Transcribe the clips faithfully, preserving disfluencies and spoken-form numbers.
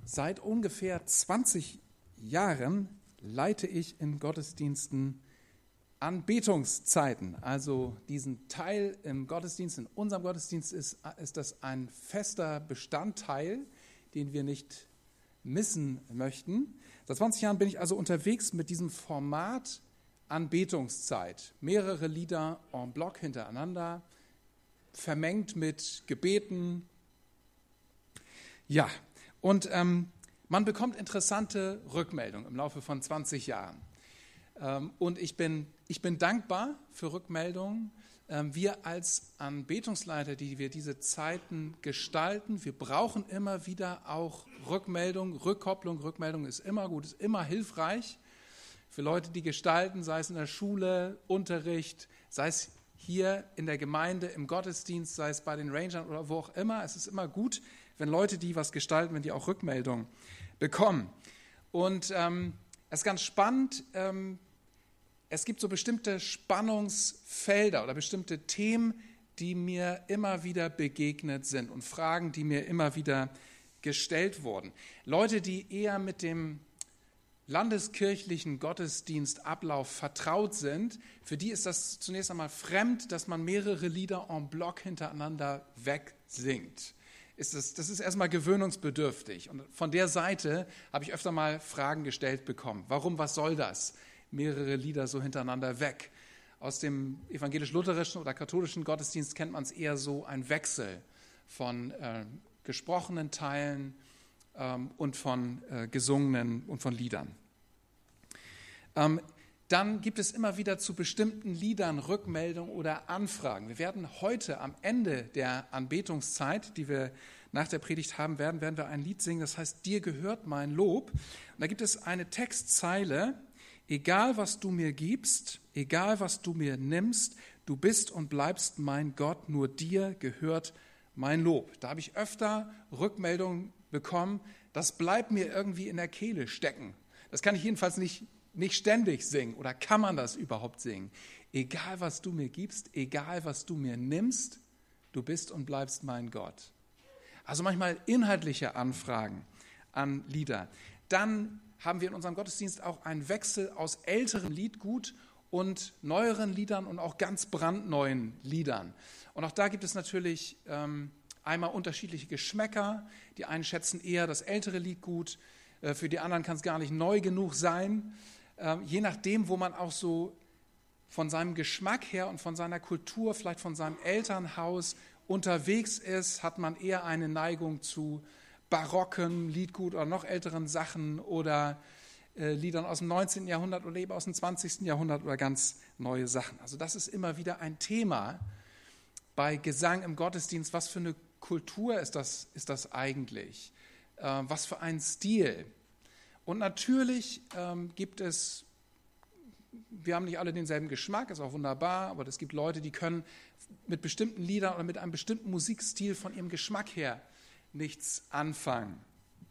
Seit ungefähr zwanzig Jahren leite ich in Gottesdiensten Anbetungszeiten. Also diesen Teil im Gottesdienst, in unserem Gottesdienst ist, ist das ein fester Bestandteil, den wir nicht missen möchten. Seit zwanzig Jahren bin ich also unterwegs mit diesem Format Anbetungszeit. Mehrere Lieder en bloc hintereinander, vermengt mit Gebeten. Ja, und ähm, man bekommt interessante Rückmeldungen im Laufe von zwanzig Jahren. Ähm, und ich bin, ich bin dankbar für Rückmeldungen. Ähm, wir als Anbetungsleiter, die wir diese Zeiten gestalten, wir brauchen immer wieder auch Rückmeldung, Rückkopplung. Rückmeldung ist immer gut, ist immer hilfreich für Leute, die gestalten, sei es in der Schule, Unterricht, sei es hier in der Gemeinde, im Gottesdienst, sei es bei den Rangern oder wo auch immer. Es ist immer gut, wenn Leute, die was gestalten, wenn die auch Rückmeldung bekommen. Und ähm, es ist ganz spannend, ähm, es gibt so bestimmte Spannungsfelder oder bestimmte Themen, die mir immer wieder begegnet sind und Fragen, die mir immer wieder gestellt wurden. Leute, die eher mit dem landeskirchlichen Gottesdienstablauf vertraut sind, für die ist das zunächst einmal fremd, dass man mehrere Lieder en bloc hintereinander wegsingt. Ist das, das ist erstmal gewöhnungsbedürftig. Und von der Seite habe ich öfter mal Fragen gestellt bekommen. Warum, was soll das? Mehrere Lieder so hintereinander weg. Aus dem evangelisch-lutherischen oder katholischen Gottesdienst kennt man es eher so, ein Wechsel von äh, gesprochenen Teilen ähm, und von äh, gesungenen und von Liedern. Ähm, Dann gibt es immer wieder zu bestimmten Liedern Rückmeldungen oder Anfragen. Wir werden heute am Ende der Anbetungszeit, die wir nach der Predigt haben werden, werden wir ein Lied singen, das heißt, dir gehört mein Lob. Und da gibt es eine Textzeile, egal was du mir gibst, egal was du mir nimmst, du bist und bleibst mein Gott, nur dir gehört mein Lob. Da habe ich öfter Rückmeldungen bekommen, das bleibt mir irgendwie in der Kehle stecken. Das kann ich jedenfalls nicht nicht ständig singen oder kann man das überhaupt singen? Egal, was du mir gibst, egal, was du mir nimmst, du bist und bleibst mein Gott. Also manchmal inhaltliche Anfragen an Lieder. Dann haben wir in unserem Gottesdienst auch einen Wechsel aus älterem Liedgut und neueren Liedern und auch ganz brandneuen Liedern. Und auch da gibt es natürlich ähm, einmal unterschiedliche Geschmäcker. Die einen schätzen eher das ältere Liedgut, äh, für die anderen kann es gar nicht neu genug sein. Je nachdem, wo man auch so von seinem Geschmack her und von seiner Kultur, vielleicht von seinem Elternhaus unterwegs ist, hat man eher eine Neigung zu barocken Liedgut oder noch älteren Sachen oder äh, Liedern aus dem neunzehnten Jahrhundert oder eben aus dem zwanzigsten Jahrhundert oder ganz neue Sachen. Also das ist immer wieder ein Thema bei Gesang im Gottesdienst. Was für eine Kultur ist das, ist das eigentlich? Äh, was für ein Stil? Und natürlich ähm, gibt es, wir haben nicht alle denselben Geschmack, ist auch wunderbar, aber es gibt Leute, die können mit bestimmten Liedern oder mit einem bestimmten Musikstil von ihrem Geschmack her nichts anfangen.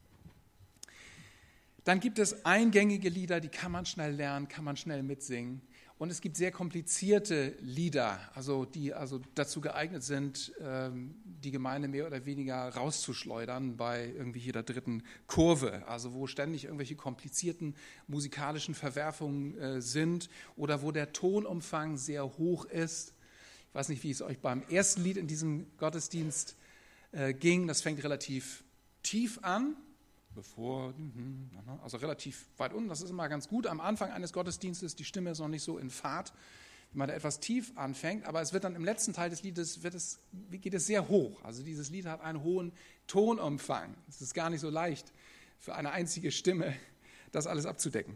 Dann gibt es eingängige Lieder, die kann man schnell lernen, kann man schnell mitsingen. Und es gibt sehr komplizierte Lieder, also die also dazu geeignet sind, die Gemeinde mehr oder weniger rauszuschleudern bei irgendwie jeder dritten Kurve. Also wo ständig irgendwelche komplizierten musikalischen Verwerfungen sind oder wo der Tonumfang sehr hoch ist. Ich weiß nicht, wie es euch beim ersten Lied in diesem Gottesdienst ging. Das fängt relativ tief an. Bevor, also relativ weit unten, das ist immer ganz gut. Am Anfang eines Gottesdienstes, die Stimme ist noch nicht so in Fahrt, wenn man da etwas tief anfängt, aber es wird dann im letzten Teil des Liedes, wird es, geht es sehr hoch. Also dieses Lied hat einen hohen Tonumfang. Es ist gar nicht so leicht für eine einzige Stimme, das alles abzudecken.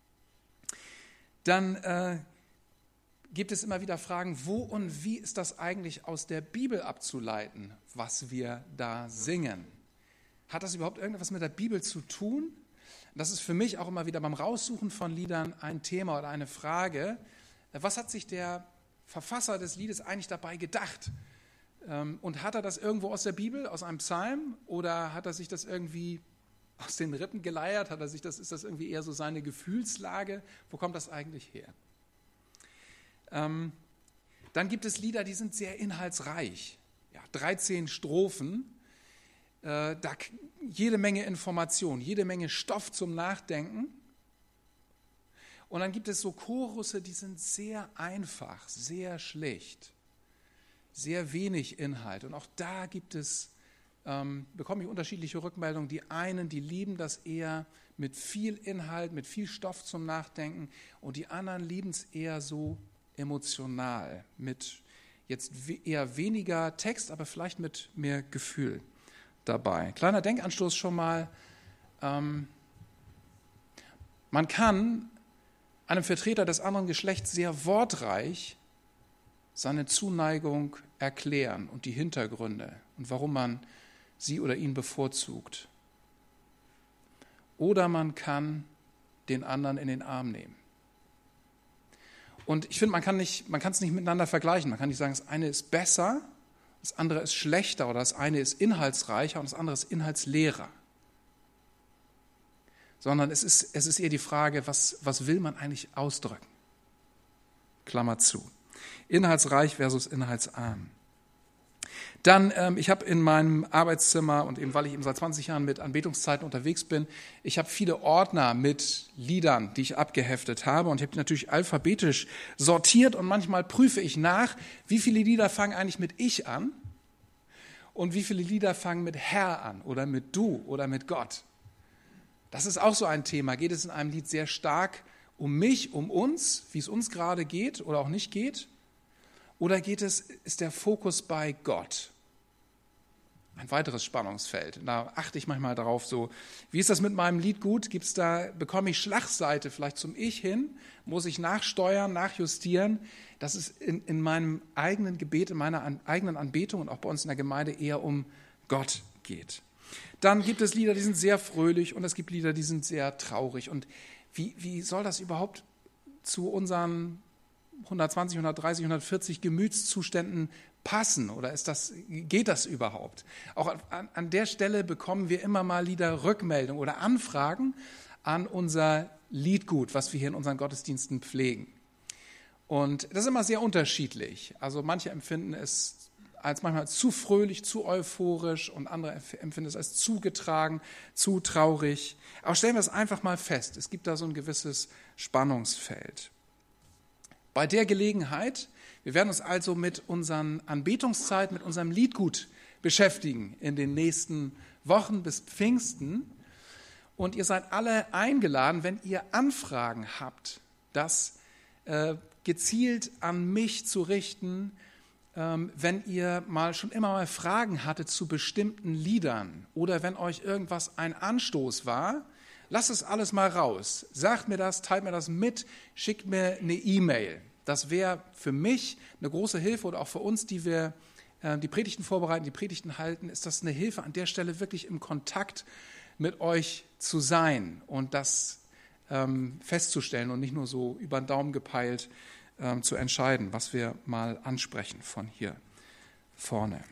Dann äh, gibt es immer wieder Fragen, wo und wie ist das eigentlich aus der Bibel abzuleiten, was wir da singen? Hat das überhaupt irgendetwas mit der Bibel zu tun? Das ist für mich auch immer wieder beim Raussuchen von Liedern ein Thema oder eine Frage. Was hat sich der Verfasser des Liedes eigentlich dabei gedacht? Und hat er das irgendwo aus der Bibel, aus einem Psalm? Oder hat er sich das irgendwie aus den Rippen geleiert? Hat er sich das, ist das irgendwie eher so seine Gefühlslage? Wo kommt das eigentlich her? Dann gibt es Lieder, die sind sehr inhaltsreich. Ja, dreizehn Strophen. äh, da jede Menge Information, jede Menge Stoff zum Nachdenken. Und dann gibt es so Chorusse, die sind sehr einfach, sehr schlicht, sehr wenig Inhalt. Und auch da gibt es, ähm, bekomme ich unterschiedliche Rückmeldungen. Die einen, die lieben das eher mit viel Inhalt, mit viel Stoff zum Nachdenken. Und die anderen lieben es eher so emotional, mit jetzt eher weniger Text, aber vielleicht mit mehr Gefühl dabei. Kleiner Denkanstoß schon mal. Ähm, man kann einem Vertreter des anderen Geschlechts sehr wortreich seine Zuneigung erklären und die Hintergründe und warum man sie oder ihn bevorzugt. Oder man kann den anderen in den Arm nehmen. Und ich finde, man kann nicht, man kann es nicht miteinander vergleichen. Man kann nicht sagen, das eine ist besser, das andere ist schlechter oder das eine ist inhaltsreicher und das andere ist inhaltsleerer. Sondern es ist, es ist eher die Frage, was, was will man eigentlich ausdrücken? Klammer zu. Inhaltsreich versus inhaltsarm. Dann, ähm, ich habe in meinem Arbeitszimmer und eben weil ich eben seit zwanzig Jahren mit Anbetungszeiten unterwegs bin, ich habe viele Ordner mit Liedern, die ich abgeheftet habe und ich habe die natürlich alphabetisch sortiert und manchmal prüfe ich nach, wie viele Lieder fangen eigentlich mit Ich an und wie viele Lieder fangen mit Herr an oder mit Du oder mit Gott. Das ist auch so ein Thema. Geht es in einem Lied sehr stark um mich, um uns, wie es uns gerade geht oder auch nicht geht? Oder geht es, ist der Fokus bei Gott? Ein weiteres Spannungsfeld. Da achte ich manchmal drauf, so, wie ist das mit meinem Lied gut? Gibt's da, bekomme ich Schlagseite vielleicht zum Ich hin? Muss ich nachsteuern, nachjustieren? Dass es in, in meinem eigenen Gebet, in meiner an, eigenen Anbetung und auch bei uns in der Gemeinde eher um Gott geht. Dann gibt es Lieder, die sind sehr fröhlich und es gibt Lieder, die sind sehr traurig. Und wie, wie soll das überhaupt zu unseren hundertzwanzig, hundertdreißig, hundertvierzig Gemütszuständen passen? Oder ist das, geht das überhaupt? Auch an, an der Stelle bekommen wir immer mal Lieder Rückmeldung oder Anfragen an unser Liedgut, was wir hier in unseren Gottesdiensten pflegen. Und das ist immer sehr unterschiedlich. Also manche empfinden es als manchmal zu fröhlich, zu euphorisch und andere empfinden es als zu getragen, zu traurig. Aber stellen wir es einfach mal fest, es gibt da so ein gewisses Spannungsfeld. Bei der Gelegenheit, wir werden uns also mit unseren Anbetungszeiten, mit unserem Liedgut beschäftigen in den nächsten Wochen bis Pfingsten. Und ihr seid alle eingeladen, wenn ihr Anfragen habt, das äh, gezielt an mich zu richten, wenn ihr mal schon immer mal Fragen hattet zu bestimmten Liedern oder wenn euch irgendwas ein Anstoß war, lasst es alles mal raus. Sagt mir das, teilt mir das mit, schickt mir eine E-Mail. Das wäre für mich eine große Hilfe oder auch für uns, die wir äh, die Predigten vorbereiten, die Predigten halten, ist das eine Hilfe, an der Stelle wirklich im Kontakt mit euch zu sein und das ähm, festzustellen und nicht nur so über den Daumen gepeilt zu entscheiden, was wir mal ansprechen von hier vorne.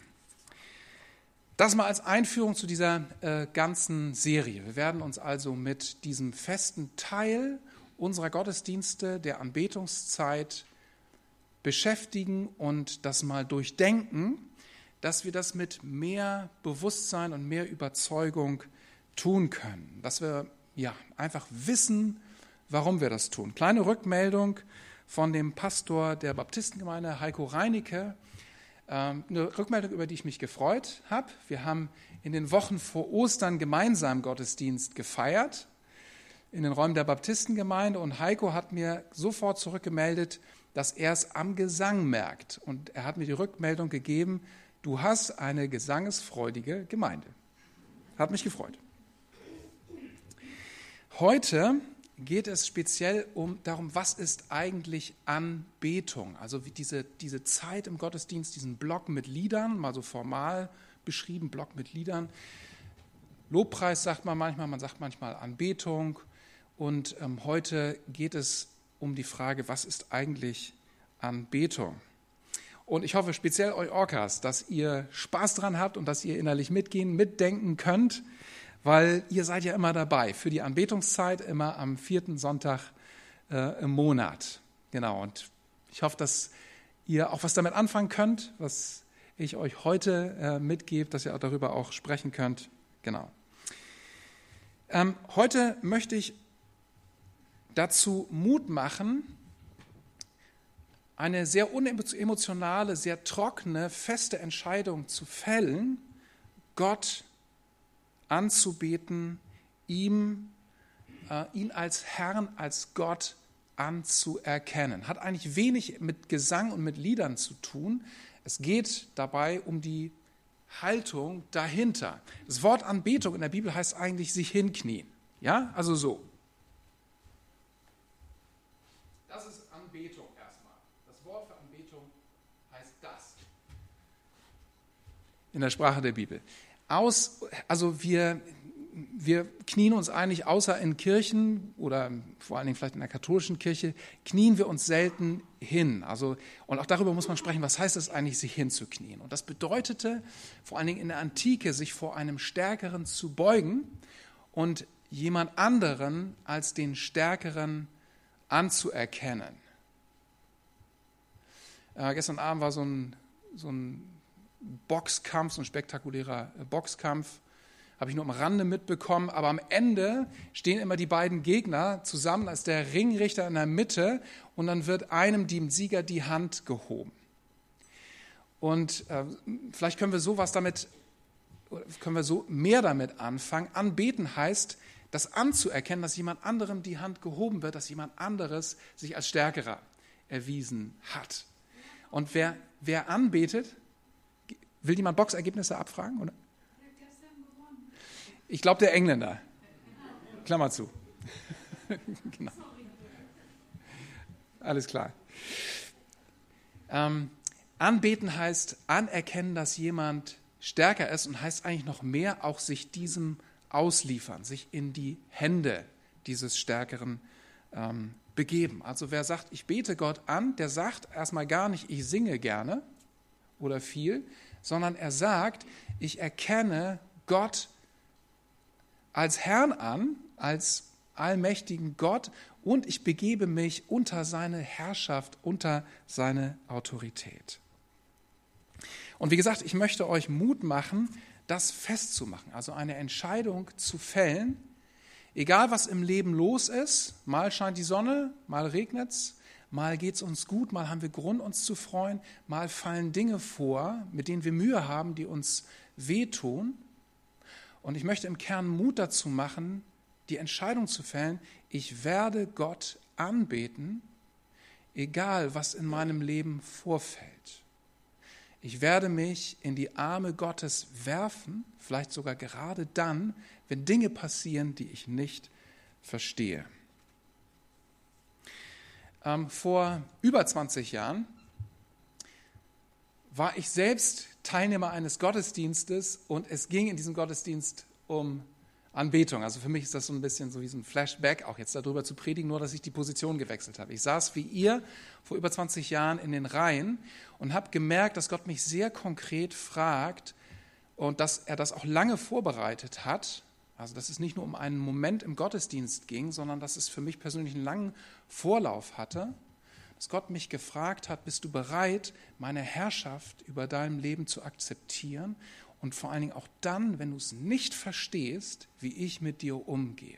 Das mal als Einführung zu dieser äh, ganzen Serie. Wir werden uns also mit diesem festen Teil unserer Gottesdienste, der Anbetungszeit, beschäftigen und das mal durchdenken, dass wir das mit mehr Bewusstsein und mehr Überzeugung tun können. Dass wir ja einfach wissen, warum wir das tun. Kleine Rückmeldung von dem Pastor der Baptistengemeinde, Heiko Reinecke. Eine Rückmeldung, über die ich mich gefreut habe. Wir haben in den Wochen vor Ostern gemeinsam Gottesdienst gefeiert in den Räumen der Baptistengemeinde und Heiko hat mir sofort zurückgemeldet, dass er es am Gesang merkt. Und er hat mir die Rückmeldung gegeben, du hast eine gesangesfreudige Gemeinde. Hat mich gefreut. Heute geht es speziell um darum, was ist eigentlich Anbetung? Also wie diese, diese Zeit im Gottesdienst, diesen Block mit Liedern, mal so formal beschrieben, Block mit Liedern. Lobpreis sagt man manchmal, man sagt manchmal Anbetung. Und ähm, heute geht es um die Frage, was ist eigentlich Anbetung? Und ich hoffe speziell euch Orcas, dass ihr Spaß dran habt und dass ihr innerlich mitgehen, mitdenken könnt, weil ihr seid ja immer dabei für die Anbetungszeit, immer am vierten Sonntag äh, im Monat. Genau, und ich hoffe, dass ihr auch was damit anfangen könnt, was ich euch heute äh, mitgebe, dass ihr auch darüber auch sprechen könnt. Genau. Ähm, heute möchte ich dazu Mut machen, eine sehr unemotionale, sehr trockene, feste Entscheidung zu fällen, Gott anzubeten, ihm, äh, ihn als Herrn, als Gott anzuerkennen. Hat eigentlich wenig mit Gesang und mit Liedern zu tun. Es geht dabei um die Haltung dahinter. Das Wort Anbetung in der Bibel heißt eigentlich sich hinknien. Ja, also so. Das ist Anbetung erstmal. Das Wort für Anbetung heißt das. In der Sprache der Bibel. Aus, also wir, wir knien uns eigentlich, außer in Kirchen oder vor allen Dingen vielleicht in der katholischen Kirche, knien wir uns selten hin. Also, und auch darüber muss man sprechen, was heißt es eigentlich, sich hinzuknien? Und das bedeutete vor allen Dingen in der Antike, sich vor einem Stärkeren zu beugen und jemand anderen als den Stärkeren anzuerkennen. Äh, gestern Abend war so ein, so ein Boxkampf, so ein spektakulärer Boxkampf, habe ich nur am Rande mitbekommen, aber am Ende stehen immer die beiden Gegner zusammen als der Ringrichter in der Mitte und dann wird einem, dem Sieger, die Hand gehoben. Und äh, vielleicht können wir sowas damit, können wir so mehr damit anfangen. Anbeten heißt, das anzuerkennen, dass jemand anderem die Hand gehoben wird, dass jemand anderes sich als Stärkerer erwiesen hat. Und wer, wer anbetet, will jemand Boxergebnisse abfragen? Oder? Ich glaube, der Engländer. Klammer zu. Genau. Alles klar. Ähm, anbeten heißt anerkennen, dass jemand stärker ist und heißt eigentlich noch mehr, auch sich diesem ausliefern, sich in die Hände dieses Stärkeren ähm, begeben. Also wer sagt, ich bete Gott an, der sagt erstmal gar nicht, ich singe gerne oder viel, sondern er sagt, ich erkenne Gott als Herrn an, als allmächtigen Gott und ich begebe mich unter seine Herrschaft, unter seine Autorität. Und wie gesagt, ich möchte euch Mut machen, das festzumachen, also eine Entscheidung zu fällen, egal was im Leben los ist, mal scheint die Sonne, mal regnet es, mal geht es uns gut, mal haben wir Grund, uns zu freuen, mal fallen Dinge vor, mit denen wir Mühe haben, die uns wehtun. Und ich möchte im Kern Mut dazu machen, die Entscheidung zu fällen, ich werde Gott anbeten, egal was in meinem Leben vorfällt. Ich werde mich in die Arme Gottes werfen, vielleicht sogar gerade dann, wenn Dinge passieren, die ich nicht verstehe. Ähm, vor über zwanzig Jahren war ich selbst Teilnehmer eines Gottesdienstes und es ging in diesem Gottesdienst um Anbetung. Also für mich ist das so ein bisschen so wie so ein Flashback, auch jetzt darüber zu predigen, nur dass ich die Position gewechselt habe. Ich saß wie ihr vor über zwanzig Jahren in den Reihen und habe gemerkt, dass Gott mich sehr konkret fragt und dass er das auch lange vorbereitet hat. Also dass es nicht nur um einen Moment im Gottesdienst ging, sondern dass es für mich persönlich einen langen Vorlauf hatte. Dass Gott mich gefragt hat, bist du bereit, meine Herrschaft über deinem Leben zu akzeptieren? Und vor allen Dingen auch dann, wenn du es nicht verstehst, wie ich mit dir umgehe.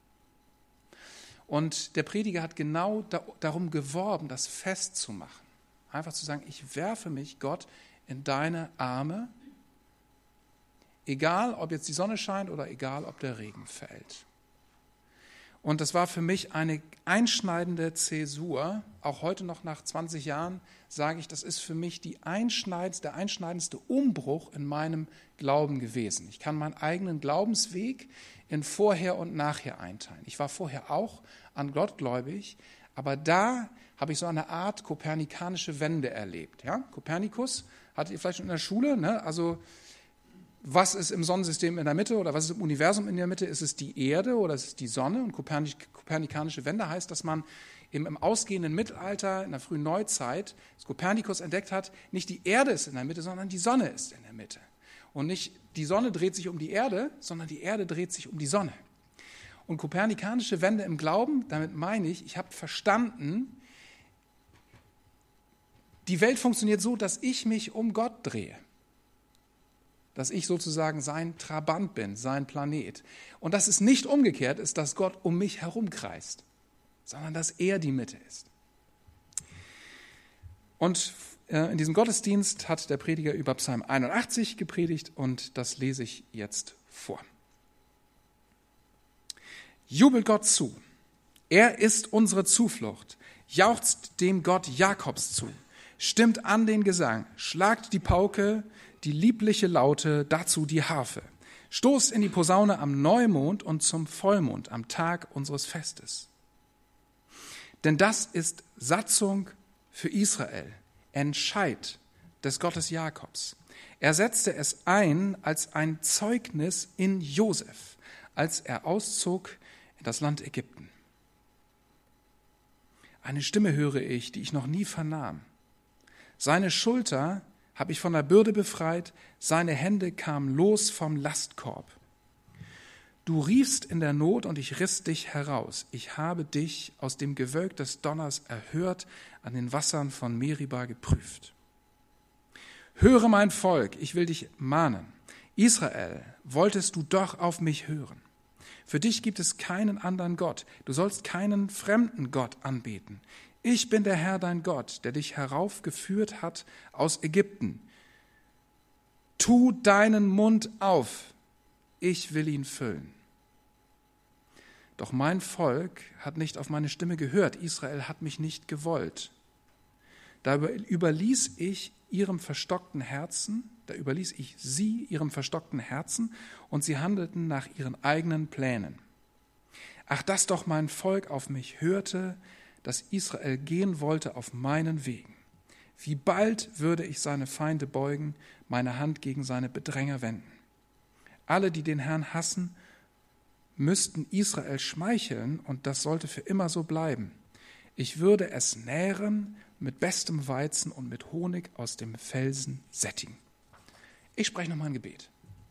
Und der Prediger hat genau da, darum geworben, das festzumachen. Einfach zu sagen, ich werfe mich, Gott, in deine Arme, egal ob jetzt die Sonne scheint oder egal ob der Regen fällt. Und das war für mich eine einschneidende Zäsur. Auch heute noch nach zwanzig Jahren sage ich, das ist für mich die einschneidendste, der einschneidendste Umbruch in meinem Glauben gewesen. Ich kann meinen eigenen Glaubensweg in Vorher und Nachher einteilen. Ich war vorher auch an Gott gläubig, aber da habe ich so eine Art kopernikanische Wende erlebt. Ja? Kopernikus hattet ihr vielleicht schon in der Schule, ne? Also was ist im Sonnensystem in der Mitte oder was ist im Universum in der Mitte? Ist es die Erde oder ist es die Sonne? Und Kopernik, kopernikanische Wende heißt, dass man im, im ausgehenden Mittelalter, in der frühen Neuzeit, dass Kopernikus entdeckt hat, nicht die Erde ist in der Mitte, sondern die Sonne ist in der Mitte. Und nicht die Sonne dreht sich um die Erde, sondern die Erde dreht sich um die Sonne. Und kopernikanische Wende im Glauben, damit meine ich, ich habe verstanden, die Welt funktioniert so, dass ich mich um Gott drehe. dass ich sozusagen sein Trabant bin, sein Planet. Und dass es nicht umgekehrt ist, dass Gott um mich herumkreist, sondern dass er die Mitte ist. Und in diesem Gottesdienst hat der Prediger über Psalm einundachtzig gepredigt und das lese ich jetzt vor. Jubelt Gott zu, er ist unsere Zuflucht, jauchzt dem Gott Jakobs zu, stimmt an den Gesang, schlagt die Pauke, die liebliche Laute, dazu die Harfe, stoßt in die Posaune am Neumond und zum Vollmond am Tag unseres Festes. Denn das ist Satzung für Israel, Entscheid des Gottes Jakobs. Er setzte es ein als ein Zeugnis in Josef, als er auszog in das Land Ägypten. Eine Stimme höre ich, die ich noch nie vernahm. Seine Schulter habe ich von der Bürde befreit, seine Hände kamen los vom Lastkorb. Du riefst in der Not und ich riss dich heraus. Ich habe dich aus dem Gewölk des Donners erhört, an den Wassern von Meriba geprüft. Höre mein Volk, ich will dich mahnen. Israel, wolltest du doch auf mich hören. Für dich gibt es keinen anderen Gott. Du sollst keinen fremden Gott anbeten. Ich bin der Herr, dein Gott, der dich heraufgeführt hat aus Ägypten. Tu deinen Mund auf, ich will ihn füllen. Doch mein Volk hat nicht auf meine Stimme gehört, Israel hat mich nicht gewollt. Da überließ ich ihrem verstockten Herzen, da überließ ich sie ihrem verstockten Herzen und sie handelten nach ihren eigenen Plänen. Ach, dass doch mein Volk auf mich hörte, dass Israel gehen wollte auf meinen Wegen. Wie bald würde ich seine Feinde beugen, meine Hand gegen seine Bedränger wenden. Alle, die den Herrn hassen, müssten Israel schmeicheln und das sollte für immer so bleiben. Ich würde es nähren mit bestem Weizen und mit Honig aus dem Felsen sättigen. Ich spreche nochmal ein Gebet.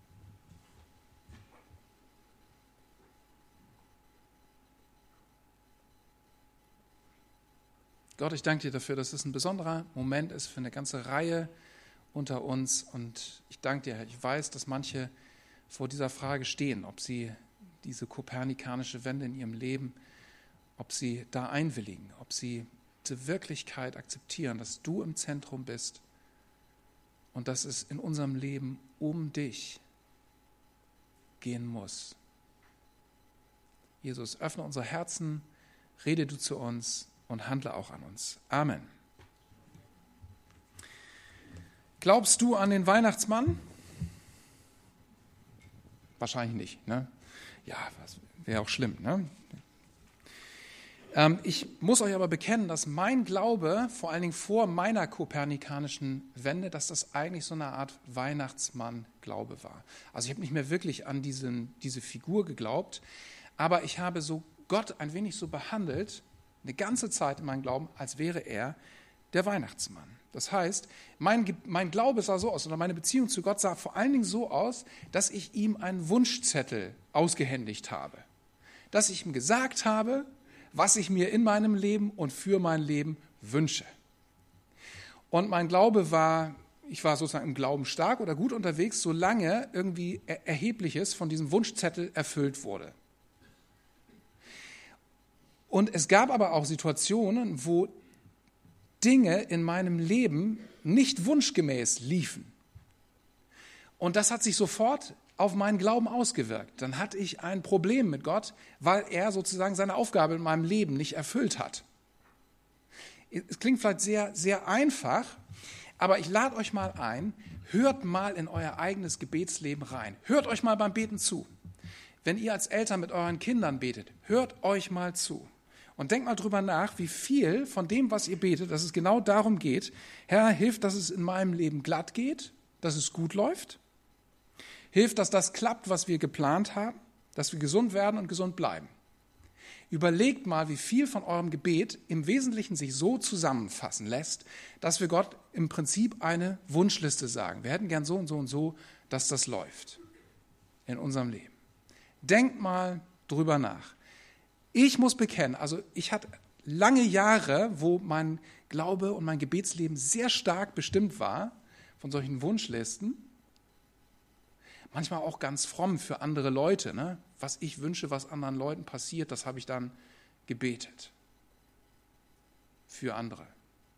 Gott, ich danke dir dafür, dass es ein besonderer Moment ist für eine ganze Reihe unter uns. Und ich danke dir, ich weiß, dass manche vor dieser Frage stehen, ob sie diese kopernikanische Wende in ihrem Leben, ob sie da einwilligen, ob sie die Wirklichkeit akzeptieren, dass du im Zentrum bist und dass es in unserem Leben um dich gehen muss. Jesus, öffne unsere Herzen, rede du zu uns und handle auch an uns. Amen. Glaubst du an den Weihnachtsmann? Wahrscheinlich nicht, ne? Ja, das wäre auch schlimm, ne? Ähm, ich muss euch aber bekennen, dass mein Glaube, vor allen Dingen vor meiner kopernikanischen Wende, dass das eigentlich so eine Art Weihnachtsmann-Glaube war. Also ich habe nicht mehr wirklich an diesen, diese Figur geglaubt, aber ich habe so Gott ein wenig so behandelt, eine ganze Zeit in meinem Glauben, als wäre er der Weihnachtsmann. Das heißt, mein, mein Glaube sah so aus, oder meine Beziehung zu Gott sah vor allen Dingen so aus, dass ich ihm einen Wunschzettel ausgehändigt habe. Dass ich ihm gesagt habe, was ich mir in meinem Leben und für mein Leben wünsche. Und mein Glaube war, ich war sozusagen im Glauben stark oder gut unterwegs, solange irgendwie Erhebliches von diesem Wunschzettel erfüllt wurde. Und es gab aber auch Situationen, wo Dinge in meinem Leben nicht wunschgemäß liefen. Und das hat sich sofort auf meinen Glauben ausgewirkt. Dann hatte ich ein Problem mit Gott, weil er sozusagen seine Aufgabe in meinem Leben nicht erfüllt hat. Es klingt vielleicht sehr, sehr einfach, aber ich lade euch mal ein, hört mal in euer eigenes Gebetsleben rein. Hört euch mal beim Beten zu. Wenn ihr als Eltern mit euren Kindern betet, hört euch mal zu. Und denkt mal drüber nach, wie viel von dem, was ihr betet, dass es genau darum geht, Herr, hilf, dass es in meinem Leben glatt geht, dass es gut läuft. Hilf, dass das klappt, was wir geplant haben, dass wir gesund werden und gesund bleiben. Überlegt mal, wie viel von eurem Gebet im Wesentlichen sich so zusammenfassen lässt, dass wir Gott im Prinzip eine Wunschliste sagen. Wir hätten gern so und so und so, dass das läuft in unserem Leben. Denkt mal drüber nach. Ich muss bekennen, also ich hatte lange Jahre, wo mein Glaube und mein Gebetsleben sehr stark bestimmt war von solchen Wunschlisten. Manchmal auch ganz fromm für andere Leute. Ne? Was ich wünsche, was anderen Leuten passiert, das habe ich dann gebetet. Für andere.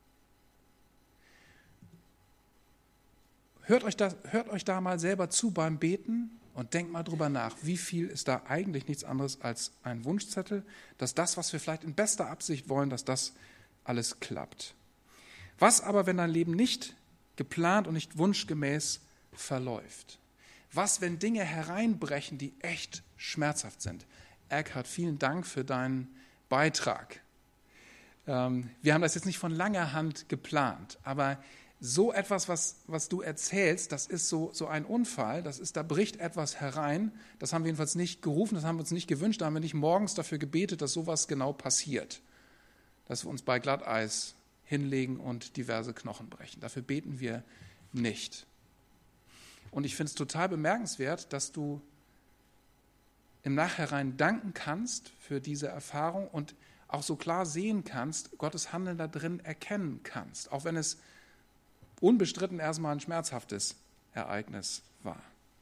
Hört euch, das, hört euch da mal selber zu beim Beten und denkt mal drüber nach, wie viel ist da eigentlich nichts anderes als ein Wunschzettel, dass das, was wir vielleicht in bester Absicht wollen, dass das alles klappt. Was aber, wenn dein Leben nicht geplant und nicht wunschgemäß verläuft? Was, wenn Dinge hereinbrechen, die echt schmerzhaft sind? Eckhard, vielen Dank für deinen Beitrag. Ähm, wir haben das jetzt nicht von langer Hand geplant, aber so etwas, was, was du erzählst, das ist so, so ein Unfall, das ist, da bricht etwas herein, das haben wir jedenfalls nicht gerufen, das haben wir uns nicht gewünscht, da haben wir nicht morgens dafür gebetet, dass sowas genau passiert, dass wir uns bei Glatteis hinlegen und diverse Knochen brechen. Dafür beten wir nicht. Und ich finde es total bemerkenswert, dass du im Nachhinein danken kannst für diese Erfahrung und auch so klar sehen kannst, Gottes Handeln da drin erkennen kannst, auch wenn es unbestritten erstmal ein schmerzhaftes Ereignis war.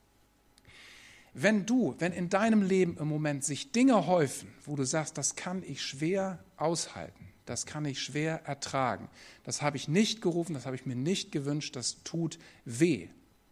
Wenn du, wenn in deinem Leben im Moment sich Dinge häufen, wo du sagst, das kann ich schwer aushalten, das kann ich schwer ertragen, das habe ich nicht gerufen, das habe ich mir nicht gewünscht, das tut weh.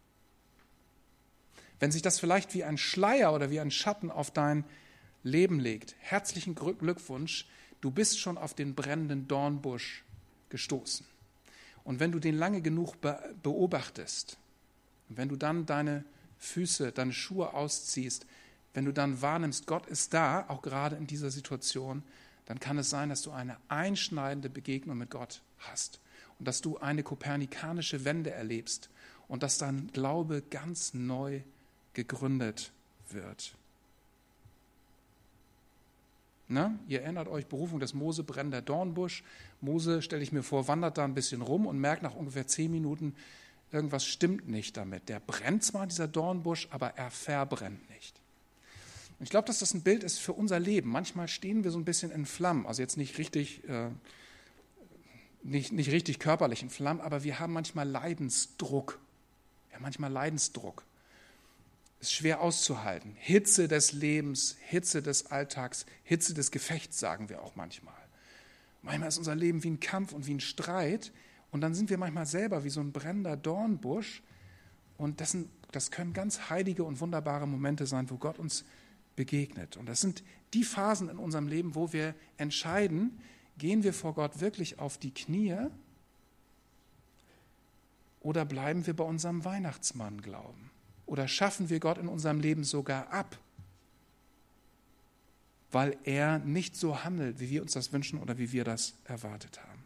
Wenn sich das vielleicht wie ein Schleier oder wie ein Schatten auf dein Leben legt, herzlichen Glückwunsch, du bist schon auf den brennenden Dornbusch gestoßen. Und wenn du den lange genug beobachtest, und wenn du dann deine Füße, deine Schuhe ausziehst, wenn du dann wahrnimmst, Gott ist da, auch gerade in dieser Situation, dann kann es sein, dass du eine einschneidende Begegnung mit Gott hast und dass du eine kopernikanische Wende erlebst und dass dein Glaube ganz neu gegründet wird. Na, ihr erinnert euch, Berufung des Mose, brennender Dornbusch. Mose, stelle ich mir vor, wandert da ein bisschen rum und merkt nach ungefähr zehn Minuten, irgendwas stimmt nicht damit. Der brennt zwar, dieser Dornbusch, aber er verbrennt nicht. Und ich glaube, dass das ein Bild ist für unser Leben. Manchmal stehen wir so ein bisschen in Flammen, also jetzt nicht richtig, äh, nicht, nicht richtig körperlich in Flammen, aber wir haben manchmal Leidensdruck. Wir haben manchmal Leidensdruck. Ist schwer auszuhalten. Hitze des Lebens, Hitze des Alltags, Hitze des Gefechts, sagen wir auch manchmal. Manchmal ist unser Leben wie ein Kampf und wie ein Streit und dann sind wir manchmal selber wie so ein brennender Dornbusch und das, sind, das können ganz heilige und wunderbare Momente sein, wo Gott uns begegnet. Und das sind die Phasen in unserem Leben, wo wir entscheiden, gehen wir vor Gott wirklich auf die Knie oder bleiben wir bei unserem Weihnachtsmann glauben? Oder schaffen wir Gott in unserem Leben sogar ab, weil er nicht so handelt, wie wir uns das wünschen oder wie wir das erwartet haben.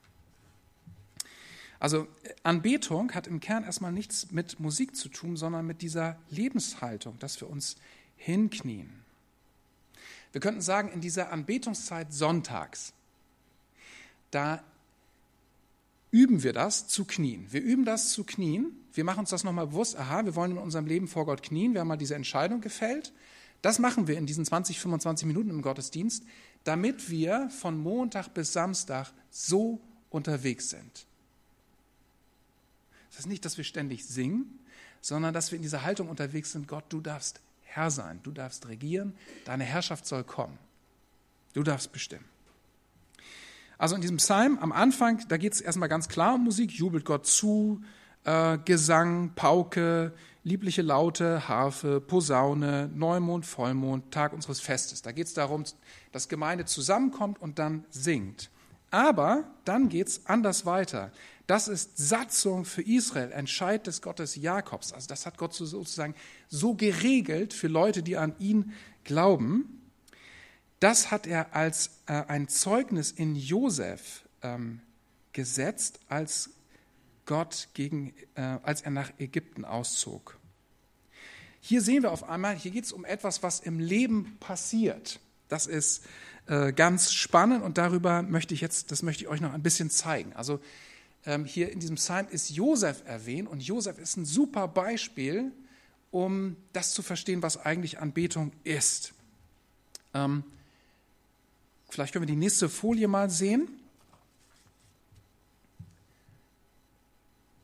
Also Anbetung hat im Kern erstmal nichts mit Musik zu tun, sondern mit dieser Lebenshaltung, dass wir uns hinknien. Wir könnten sagen, in dieser Anbetungszeit sonntags, da üben wir das zu knien. Wir üben das zu knien. Wir machen uns das nochmal bewusst. Aha, wir wollen in unserem Leben vor Gott knien. Wir haben mal diese Entscheidung gefällt. Das machen wir in diesen zwanzig, fünfundzwanzig Minuten im Gottesdienst, damit wir von Montag bis Samstag so unterwegs sind. Das heißt nicht, dass wir ständig singen, sondern dass wir in dieser Haltung unterwegs sind. Gott, du darfst Herr sein. Du darfst regieren. Deine Herrschaft soll kommen. Du darfst bestimmen. Also in diesem Psalm am Anfang, da geht es erstmal ganz klar um Musik, jubelt Gott zu, äh, Gesang, Pauke, liebliche Laute, Harfe, Posaune, Neumond, Vollmond, Tag unseres Festes. Da geht es darum, dass Gemeinde zusammenkommt und dann singt. Aber dann geht es anders weiter. Das ist Satzung für Israel, Entscheid des Gottes Jakobs. Also das hat Gott sozusagen so geregelt für Leute, die an ihn glauben. Das hat er als äh, ein Zeugnis in Josef ähm, gesetzt, als Gott gegen, äh, als er nach Ägypten auszog. Hier sehen wir auf einmal, hier geht es um etwas, was im Leben passiert. Das ist äh, ganz spannend und darüber möchte ich jetzt, das möchte ich euch noch ein bisschen zeigen. Also ähm, hier in diesem Psalm ist Josef erwähnt und Josef ist ein super Beispiel, um das zu verstehen, was eigentlich Anbetung ist. Ähm, Vielleicht können wir die nächste Folie mal sehen.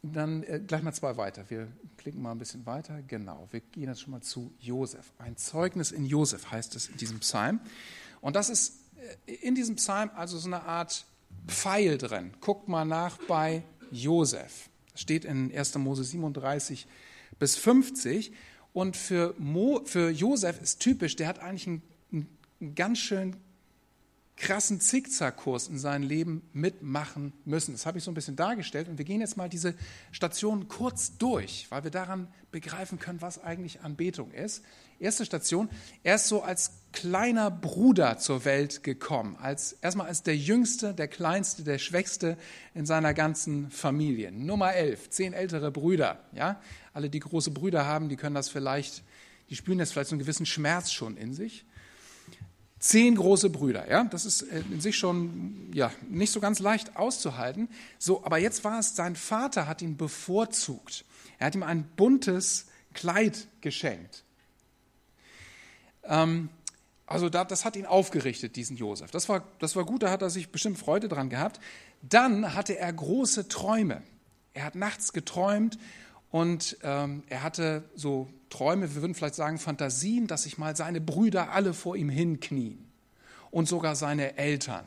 dann äh, gleich mal zwei weiter. Wir klicken mal ein bisschen weiter. Genau, wir gehen jetzt schon mal zu Josef. Ein Zeugnis in Josef heißt es in diesem Psalm. Und das ist äh, in diesem Psalm also so eine Art Pfeil drin. Guckt mal nach bei Josef. Das steht in erster Mose siebenunddreißig bis fünfzig. Und für, Mo, für Josef ist typisch, der hat eigentlich einen, einen ganz schön krassen Zickzackkurs in seinem Leben mitmachen müssen. Das habe ich so ein bisschen dargestellt und wir gehen jetzt mal diese Station kurz durch, weil wir daran begreifen können, was eigentlich Anbetung ist. Erste Station, er ist so als kleiner Bruder zur Welt gekommen, als, erstmal als der Jüngste, der Kleinste, der Schwächste in seiner ganzen Familie. Nummer elf, zehn ältere Brüder. Ja? Alle, die große Brüder haben, die können das vielleicht, die spüren jetzt vielleicht so einen gewissen Schmerz schon in sich. Zehn große Brüder, ja, das ist in sich schon ja, nicht so ganz leicht auszuhalten. So, aber jetzt war es, sein Vater hat ihn bevorzugt. Er hat ihm ein buntes Kleid geschenkt. Ähm, also da, das hat ihn aufgerichtet, diesen Josef. Das war, das war gut, da hat er sich bestimmt Freude dran gehabt. Dann hatte er große Träume. Er hat nachts geträumt und ähm, er hatte so Träume, wir würden vielleicht sagen Fantasien, dass sich mal seine Brüder alle vor ihm hinknien und sogar seine Eltern.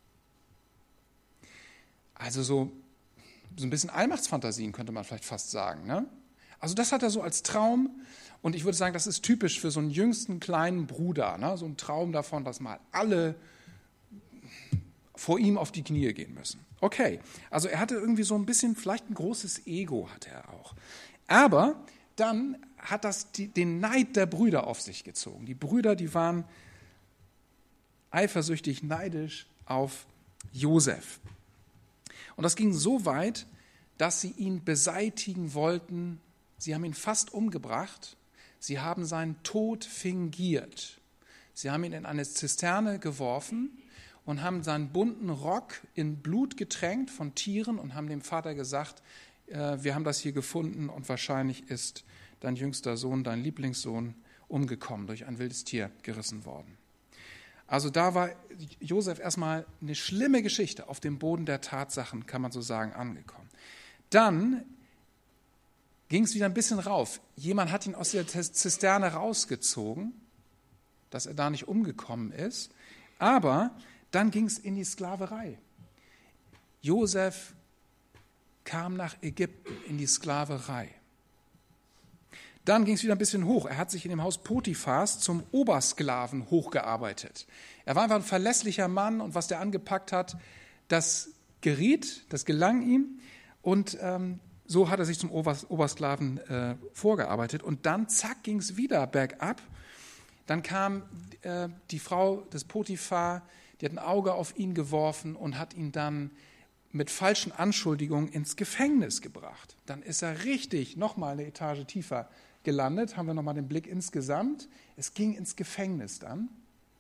Also so, so ein bisschen Allmachtsfantasien könnte man vielleicht fast sagen. Ne? Also das hat er so als Traum und ich würde sagen, das ist typisch für so einen jüngsten kleinen Bruder. Ne? So ein Traum davon, dass mal alle vor ihm auf die Knie gehen müssen. Okay, also er hatte irgendwie so ein bisschen, vielleicht ein großes Ego hatte er auch. Aber dann hat das die, den Neid der Brüder auf sich gezogen. Die Brüder, die waren eifersüchtig, neidisch auf Josef. Und das ging so weit, dass sie ihn beseitigen wollten. Sie haben ihn fast umgebracht. Sie haben seinen Tod fingiert. Sie haben ihn in eine Zisterne geworfen und haben seinen bunten Rock in Blut getränkt von Tieren und haben dem Vater gesagt, äh, wir haben das hier gefunden und wahrscheinlich ist dein jüngster Sohn, dein Lieblingssohn, umgekommen, durch ein wildes Tier gerissen worden. Also da war Josef erstmal eine schlimme Geschichte, auf dem Boden der Tatsachen, kann man so sagen, angekommen. Dann ging es wieder ein bisschen rauf. Jemand hat ihn aus der Zisterne rausgezogen, dass er da nicht umgekommen ist, aber dann ging es in die Sklaverei. Josef kam nach Ägypten in die Sklaverei. Dann ging es wieder ein bisschen hoch. Er hat sich in dem Haus Potiphars zum Obersklaven hochgearbeitet. Er war einfach ein verlässlicher Mann und was der angepackt hat, das geriet, das gelang ihm und ähm, so hat er sich zum Obers, Obersklaven äh, vorgearbeitet und dann zack ging es wieder bergab. Dann kam äh, die Frau des Potiphar, die hat ein Auge auf ihn geworfen und hat ihn dann mit falschen Anschuldigungen ins Gefängnis gebracht. Dann ist er richtig nochmal eine Etage tiefer gelandet, haben wir nochmal den Blick insgesamt. Es ging ins Gefängnis dann.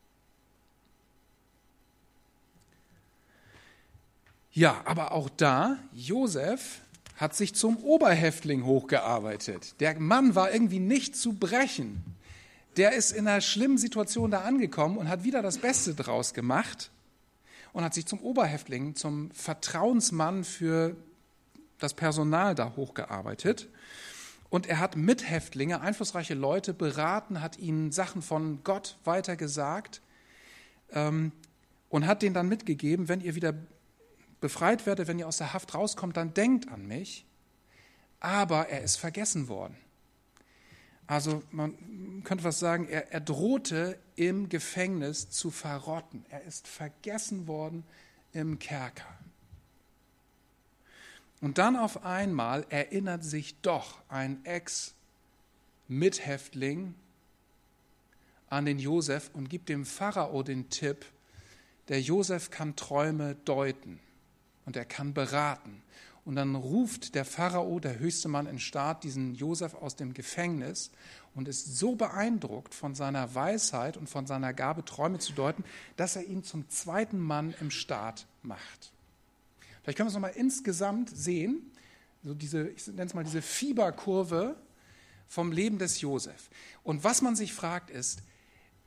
Ja, aber auch da, Josef hat sich zum Oberhäftling hochgearbeitet. Der Mann war irgendwie nicht zu brechen. Der ist in einer schlimmen Situation da angekommen und hat wieder das Beste draus gemacht und hat sich zum Oberhäftling, zum Vertrauensmann für das Personal da hochgearbeitet. Und er hat Mithäftlinge, einflussreiche Leute beraten, hat ihnen Sachen von Gott weitergesagt ähm, und hat denen dann mitgegeben, wenn ihr wieder befreit werdet, wenn ihr aus der Haft rauskommt, dann denkt an mich. Aber er ist vergessen worden. Also man könnte was sagen, er, er drohte im Gefängnis zu verrotten. Er ist vergessen worden im Kerker. Und dann auf einmal erinnert sich doch ein Ex-Mithäftling an den Josef und gibt dem Pharao den Tipp, der Josef kann Träume deuten und er kann beraten. Und dann ruft der Pharao, der höchste Mann im Staat, diesen Josef aus dem Gefängnis und ist so beeindruckt von seiner Weisheit und von seiner Gabe, Träume zu deuten, dass er ihn zum zweiten Mann im Staat macht. Vielleicht können wir es nochmal insgesamt sehen, so diese, ich nenne es mal diese Fieberkurve vom Leben des Josef. Und was man sich fragt ist,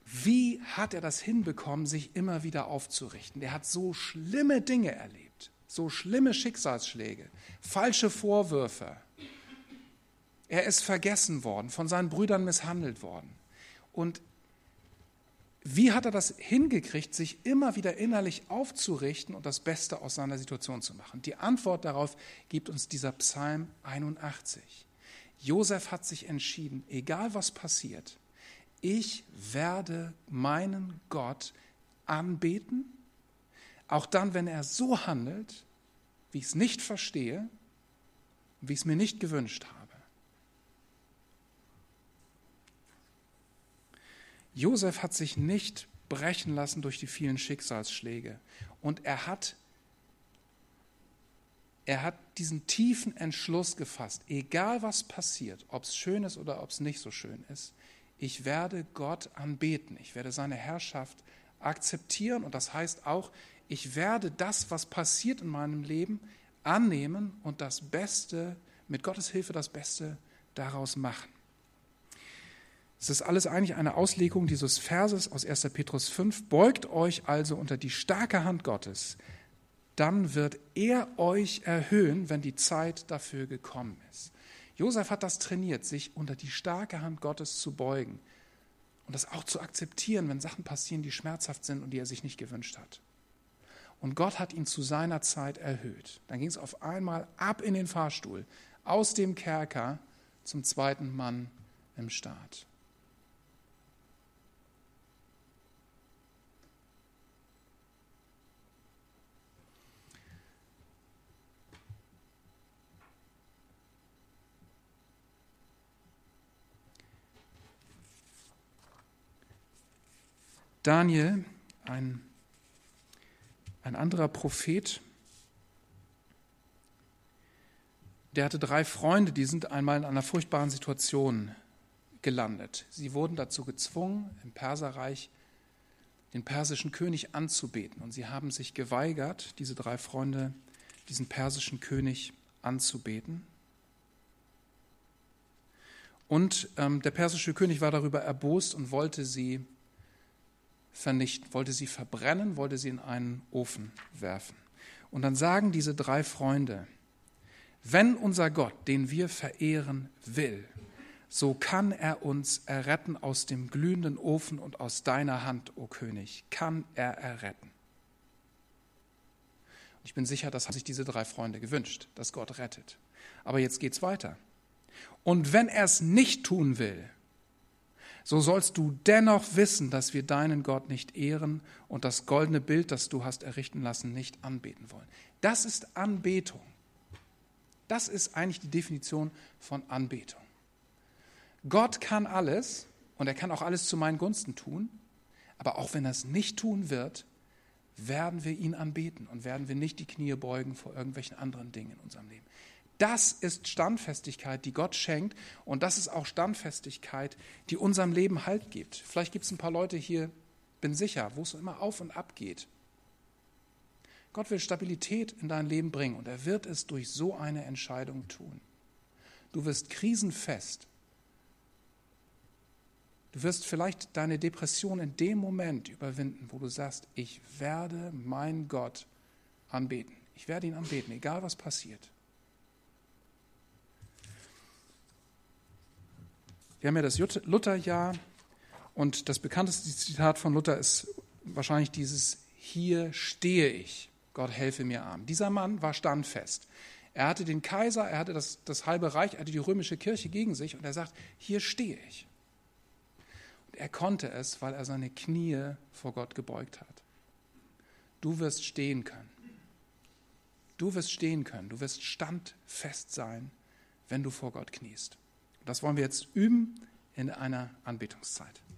wie hat er das hinbekommen, sich immer wieder aufzurichten? Der hat so schlimme Dinge erlebt. so schlimme Schicksalsschläge, falsche Vorwürfe. Er ist vergessen worden, von seinen Brüdern misshandelt worden. Und wie hat er das hingekriegt, sich immer wieder innerlich aufzurichten und das Beste aus seiner Situation zu machen? Die Antwort darauf gibt uns dieser Psalm einundachtzig. Josef hat sich entschieden, egal was passiert, ich werde meinen Gott anbeten, auch dann, wenn er so handelt, wie ich es nicht verstehe, wie ich es mir nicht gewünscht habe. Josef hat sich nicht brechen lassen durch die vielen Schicksalsschläge und er hat, er hat diesen tiefen Entschluss gefasst, egal was passiert, ob es schön ist oder ob es nicht so schön ist, ich werde Gott anbeten, ich werde seine Herrschaft akzeptieren und das heißt auch, ich werde das, was passiert in meinem Leben, annehmen und das Beste, mit Gottes Hilfe das Beste daraus machen. Es ist alles eigentlich eine Auslegung dieses Verses aus erster Petrus fünf. Beugt euch also unter die starke Hand Gottes, dann wird er euch erhöhen, wenn die Zeit dafür gekommen ist. Josef hat das trainiert, sich unter die starke Hand Gottes zu beugen und das auch zu akzeptieren, wenn Sachen passieren, die schmerzhaft sind und die er sich nicht gewünscht hat. Und Gott hat ihn zu seiner Zeit erhöht. Dann ging es auf einmal ab in den Fahrstuhl, aus dem Kerker zum zweiten Mann im Staat. Daniel, ein, ein anderer Prophet, der hatte drei Freunde, die sind einmal in einer furchtbaren Situation gelandet. Sie wurden dazu gezwungen, im Perserreich den persischen König anzubeten. Und sie haben sich geweigert, diese drei Freunde, diesen persischen König anzubeten. Und ähm, der persische König war darüber erbost und wollte sie vernichten, wollte sie verbrennen, wollte sie in einen Ofen werfen. Und dann sagen diese drei Freunde, wenn unser Gott, den wir verehren, will, so kann er uns erretten aus dem glühenden Ofen und aus deiner Hand, o König, kann er erretten. Und ich bin sicher, das haben sich diese drei Freunde gewünscht, dass Gott rettet. Aber jetzt geht's weiter. Und wenn er es nicht tun will, so sollst du dennoch wissen, dass wir deinen Gott nicht ehren und das goldene Bild, das du hast errichten lassen, nicht anbeten wollen. Das ist Anbetung. Das ist eigentlich die Definition von Anbetung. Gott kann alles und er kann auch alles zu meinen Gunsten tun, aber auch wenn er es nicht tun wird, werden wir ihn anbeten und werden wir nicht die Knie beugen vor irgendwelchen anderen Dingen in unserem Leben. Das ist Standfestigkeit, die Gott schenkt und das ist auch Standfestigkeit, die unserem Leben Halt gibt. Vielleicht gibt es ein paar Leute hier, bin sicher, wo es immer auf und ab geht. Gott will Stabilität in dein Leben bringen und er wird es durch so eine Entscheidung tun. Du wirst krisenfest. Du wirst vielleicht deine Depression in dem Moment überwinden, wo du sagst, ich werde meinen Gott anbeten. Ich werde ihn anbeten, egal was passiert. Wir haben ja das Lutherjahr und das bekannteste Zitat von Luther ist wahrscheinlich dieses: Hier stehe ich, Gott helfe mir arm. Dieser Mann war standfest. Er hatte den Kaiser, er hatte das, das halbe Reich, er hatte die römische Kirche gegen sich und er sagt, hier stehe ich. Und er konnte es, weil er seine Knie vor Gott gebeugt hat. Du wirst stehen können. Du wirst stehen können, du wirst standfest sein, wenn du vor Gott kniest. Das wollen wir jetzt üben in einer Anbetungszeit.